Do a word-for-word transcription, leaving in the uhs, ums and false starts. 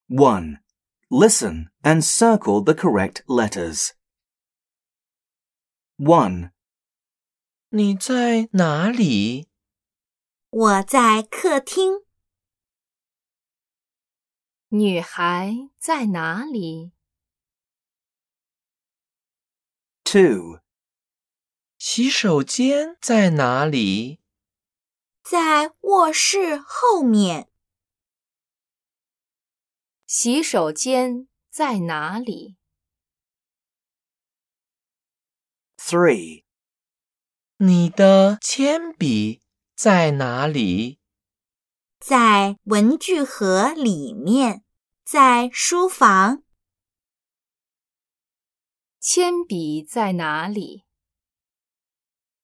one. Listen and circle the correct letters. one. 你在哪里？ 我在客厅。 女孩在哪里？ two. 洗手间在哪里？ 在卧室后面。 洗手间在哪里？ three. 你的铅笔在哪里？ 在文具盒里面，在书房。 铅笔在哪里？